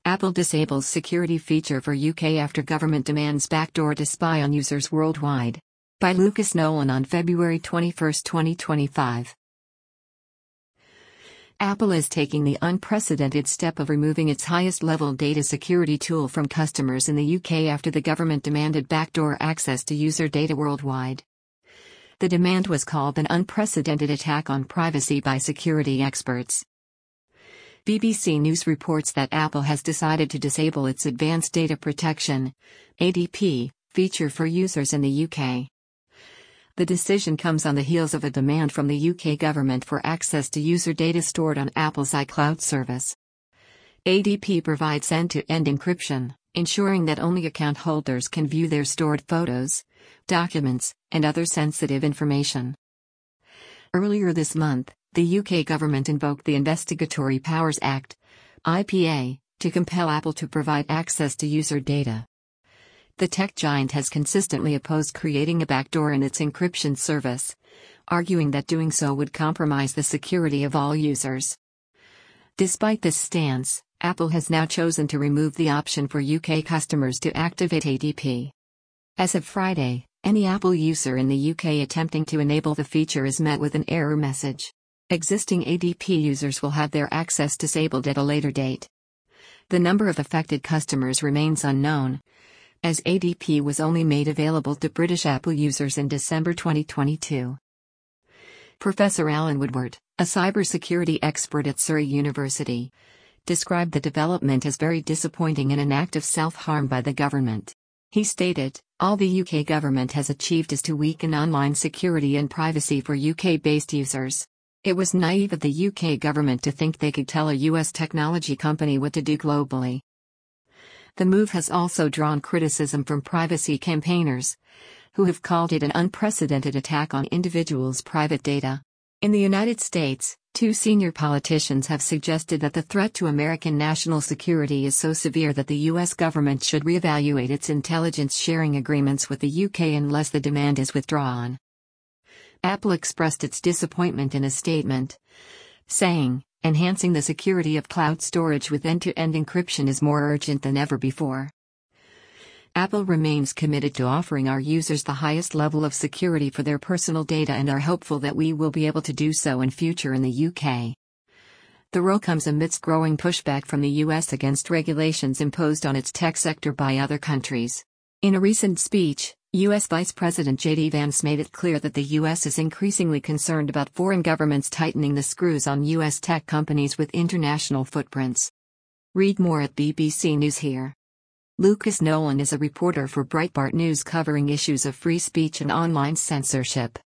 Apple disables security feature for UK after government demands backdoor to spy on users worldwide. By Lucas Nolan on February 21, 2025. Apple is taking the unprecedented step of removing its highest-level data security tool from customers in the UK after the government demanded backdoor access to user data worldwide. The demand was called an unprecedented attack on privacy by security experts. BBC News reports that Apple has decided to disable its Advanced Data Protection (ADP) feature for users in the UK. The decision comes on the heels of a demand from the UK government for access to user data stored on Apple's iCloud service. ADP provides end-to-end encryption, ensuring that only account holders can view their stored photos, documents, and other sensitive information. Earlier this month, the UK government invoked the Investigatory Powers Act (IPA) to compel Apple to provide access to user data. The tech giant has consistently opposed creating a backdoor in its encryption service, arguing that doing so would compromise the security of all users. Despite this stance, Apple has now chosen to remove the option for UK customers to activate ADP. As of Friday, any Apple user in the UK attempting to enable the feature is met with an error message. Existing ADP users will have their access disabled at a later date. The number of affected customers remains unknown, as ADP was only made available to British Apple users in December 2022. Professor Alan Woodward, a cybersecurity expert at Surrey University, described the development as very disappointing and an act of self-harm by the government. He stated, "All the UK government has achieved is to weaken online security and privacy for UK-based users. It was naive of the UK government to think they could tell a US technology company what to do globally." The move has also drawn criticism from privacy campaigners, who have called it an unprecedented attack on individuals' private data. In the United States, two senior politicians have suggested that the threat to American national security is so severe that the U.S. government should reevaluate its intelligence sharing agreements with the UK unless the demand is withdrawn. Apple expressed its disappointment in a statement, saying, "Enhancing the security of cloud storage with end-to-end encryption is more urgent than ever before." Apple remains committed to offering our users the highest level of security for their personal data and are hopeful that we will be able to do so in future in the UK. The role comes amidst growing pushback from the US against regulations imposed on its tech sector by other countries. In a recent speech, U.S. Vice President J.D. Vance made it clear that the U.S. is increasingly concerned about foreign governments tightening the screws on U.S. tech companies with international footprints. Read more at BBC News here. Lucas Nolan is a reporter for Breitbart News covering issues of free speech and online censorship.